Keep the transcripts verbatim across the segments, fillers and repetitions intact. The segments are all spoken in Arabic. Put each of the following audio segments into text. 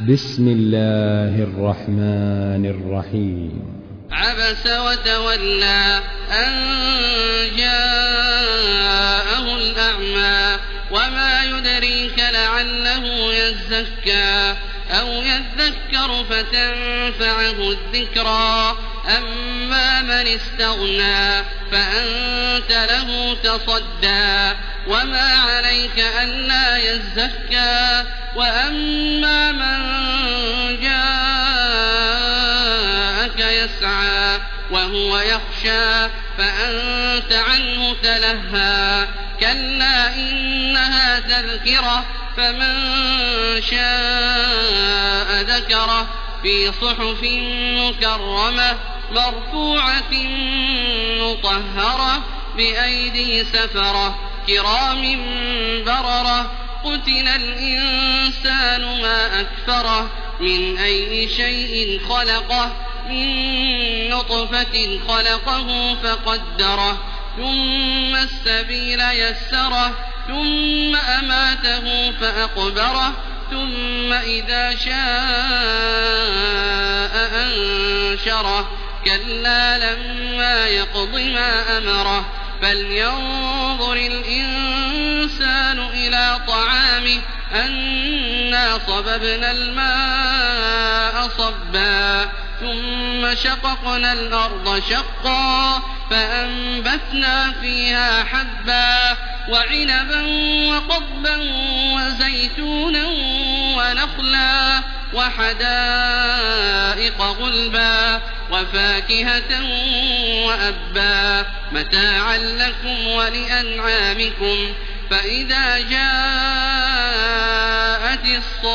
بسم الله الرحمن الرحيم. عبس وتولى أن جاءه الأعمى وما يدريك لعله يزكى أو يذكر فتنفعه الذكرى أما من استغنى فأنت له تصدى وما عليك ألا يزكى وأما من جاءك يسعى وهو يخشى فأنت عنه تلهى كلا إنها تذكرة فمن شاء ذكره في صحف مكرمة مرفوعة مطهرة بأيدي سفرة كرام بررة قتل الإنسان ما أكفره من أي شيء خلقه من نطفة خلقه فقدره ثم السبيل يسره ثم أماته فأقبره ثم إذا شاء أنشره كلا لما يقض ما أمره فلينظر الإنسان إلى طعامه أنا صببنا الماء صبا ثم شققنا الأرض شقا فأنبتنا فيها حبا وعنبا وقضبا وزيتونا ونخلا وحدائق غلبا وفاكهة وأبا متاعا لكم ولأنعامكم فإذا جاءت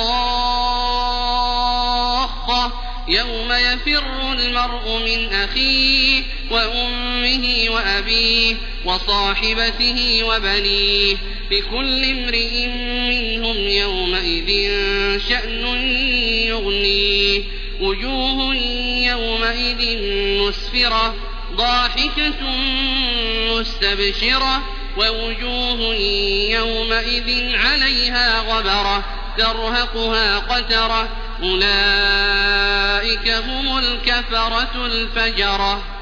الصاخة يوم يفر المرء من أخيه وأمه وأبيه وصاحبته وبنيه لكل امرئ منهم يومئذ شأن يغنيه وجوه يومئذ مسفرة ضاحكة مستبشرة ووجوه يومئذ عليها غبرة ترهقها قترة أولئك هم الكفرة الفجرة.